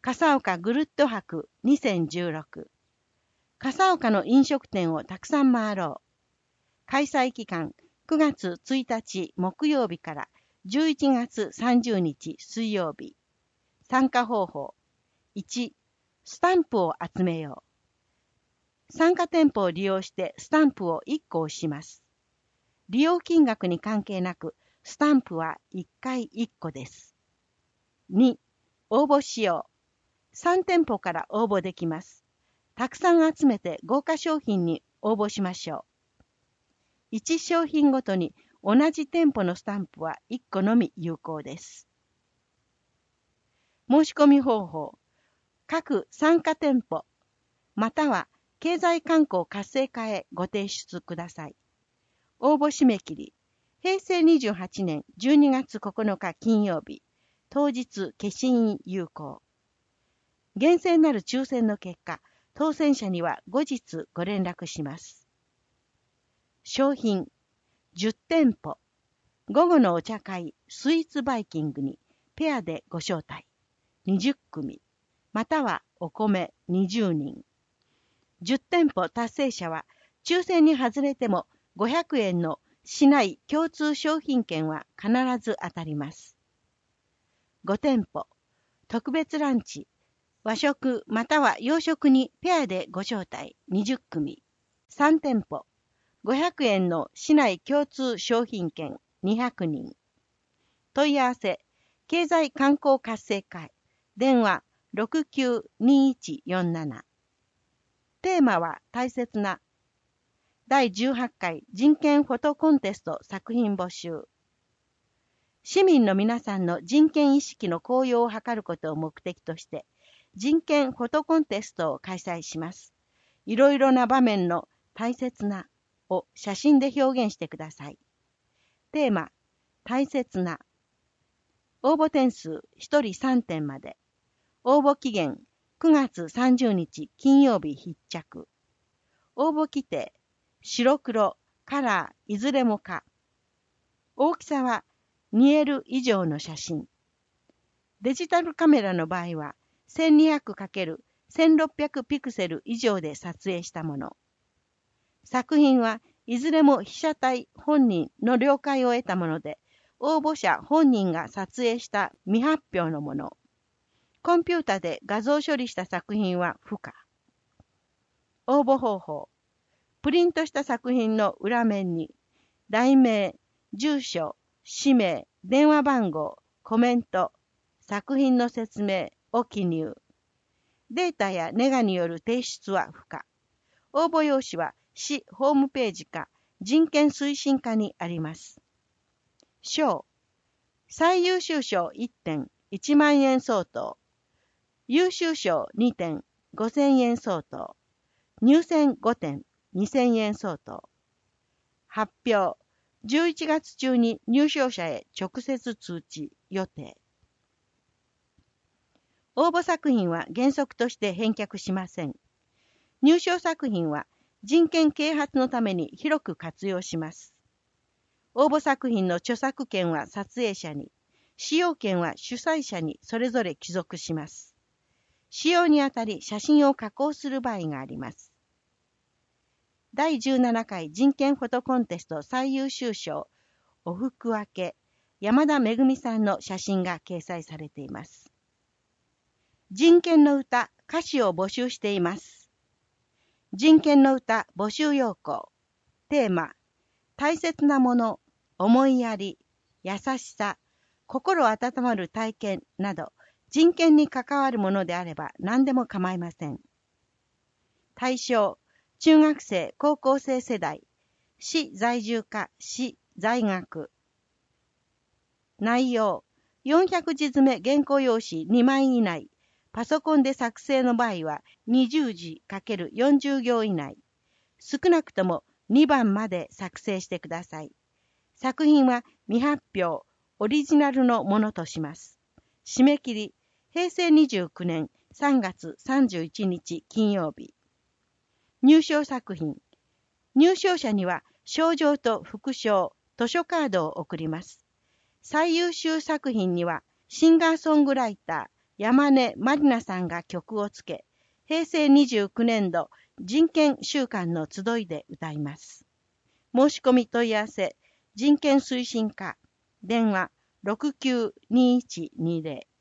笠岡ぐるっと博2016。笠岡の飲食店をたくさん回ろう。開催期間9月1日木曜日から11月30日水曜日。参加方法。1、スタンプを集めよう。参加店舗を利用してスタンプを1個押します。利用金額に関係なく、スタンプは1回1個です。2、応募しよう。3店舗から応募できます。たくさん集めて豪華商品に応募しましょう。1商品ごとに同じ店舗のスタンプは1個のみ有効です。申し込み方法。各参加店舗、または経済観光活性化へご提出ください。応募締め切り、平成28年12月9日金曜日、当日消印有効。厳正なる抽選の結果、当選者には後日ご連絡します。商品、10店舗、午後のお茶会、スイーツバイキングにペアでご招待、20組、またはお米20人。10店舗達成者は、抽選に外れても500円の市内共通商品券は必ず当たります。5店舗、特別ランチ、和食または洋食にペアでご招待20組。3店舗、500円の市内共通商品券200人。問い合わせ、経済観光活性化、電話692147。テーマは大切な第18回人権フォトコンテスト作品募集。市民の皆さんの人権意識の高揚を図ることを目的として、人権フォトコンテストを開催します。いろいろな場面の大切なを写真で表現してください。テーマ、大切な。応募点数1人3点まで。応募期限9月30日金曜日必着。応募規定、白黒、カラー、いずれも可。大きさは 2L 以上の写真。デジタルカメラの場合は 1200×1600 ピクセル以上で撮影したもの。作品はいずれも被写体本人の了解を得たもので、応募者本人が撮影した未発表のもの。コンピュータで画像処理した作品は不可。応募方法。プリントした作品の裏面に、題名、住所、氏名、電話番号、コメント、作品の説明を記入。データやネガによる提出は不可。応募用紙は市ホームページか人権推進課にあります。賞。最優秀賞1点1万円相当。優秀賞2点5000円相当。入選5点2000円相当。発表。11月中に入賞者へ直接通知予定。応募作品は原則として返却しません。入賞作品は人権啓発のために広く活用します。応募作品の著作権は撮影者に、使用権は主催者にそれぞれ帰属します。使用にあたり写真を加工する場合があります。第17回人権フォトコンテスト最優秀賞、お服分け、山田めぐみさんの写真が掲載されています。人権の歌、歌詞を募集しています。人権の歌募集要項。テーマ、大切なもの、思いやり、優しさ、心温まる体験など、人権に関わるものであれば何でも構いません。対象、中学生、高校生世代、市在住か市在学。内容、400字詰め原稿用紙2枚以内、パソコンで作成の場合は20字 ×40 行以内、少なくとも2番まで作成してください。作品は未発表、オリジナルのものとします。締め切り、平成29年3月31日金曜日。入賞作品。入賞者には賞状と副賞、図書カードを送ります。最優秀作品にはシンガーソングライター、 山根まりなさんが曲をつけ、平成29年度人権週間の集いで歌います。申し込み問い合わせ、人権推進課、電話692120